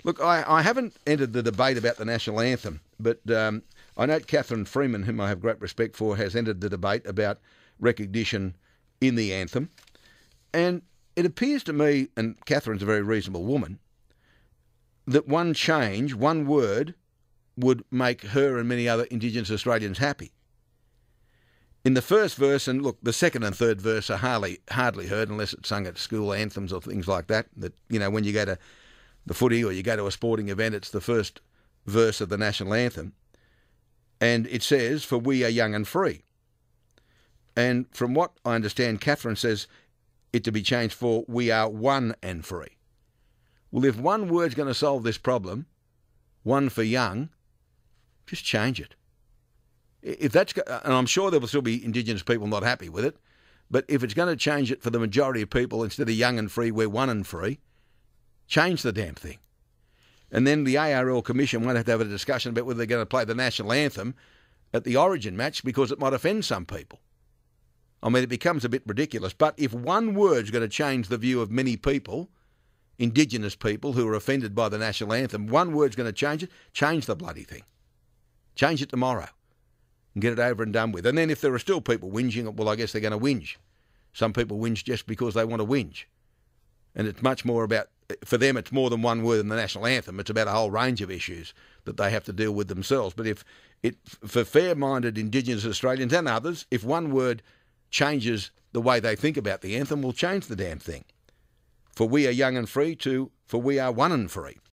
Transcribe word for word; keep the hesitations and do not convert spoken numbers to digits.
Look, I, I haven't entered the debate about the national anthem, but um, I note Catherine Freeman, whom I have great respect for, has entered the debate about recognition in the anthem. And it appears to me, and Catherine's a very reasonable woman, that one change, one word, would make her and many other Indigenous Australians happy. In the first verse, and look, the second and third verse are hardly hardly heard unless it's sung at school anthems or things like that. That, you know, when you go to the footy or you go to a sporting event, it's the first verse of the national anthem. And it says, "For we are young and free." And from what I understand, Catherine says it to be changed for "we are one and free." Well, if one word's going to solve this problem, one for young, just change it. If that's, and I'm sure there will still be Indigenous people not happy with it, but if it's going to change it for the majority of people, instead of young and free, we're one and free, change the damn thing. And then the A R L Commission won't have to have a discussion about whether they're going to play the national anthem at the Origin match because it might offend some people. I mean, it becomes a bit ridiculous. But if one word's going to change the view of many people, Indigenous people who are offended by the national anthem, one word's going to change it, change the bloody thing. Change it tomorrow and get it over and done with. And then if there are still people whinging, well, I guess they're going to whinge. Some people whinge just because they want to whinge. And it's much more about, for them, it's more than one word in the national anthem. It's about a whole range of issues that they have to deal with themselves. But if it, for fair-minded Indigenous Australians and others, if one word changes the way they think about the anthem, we'll change the damn thing. For we are young and free to, for we are one and free.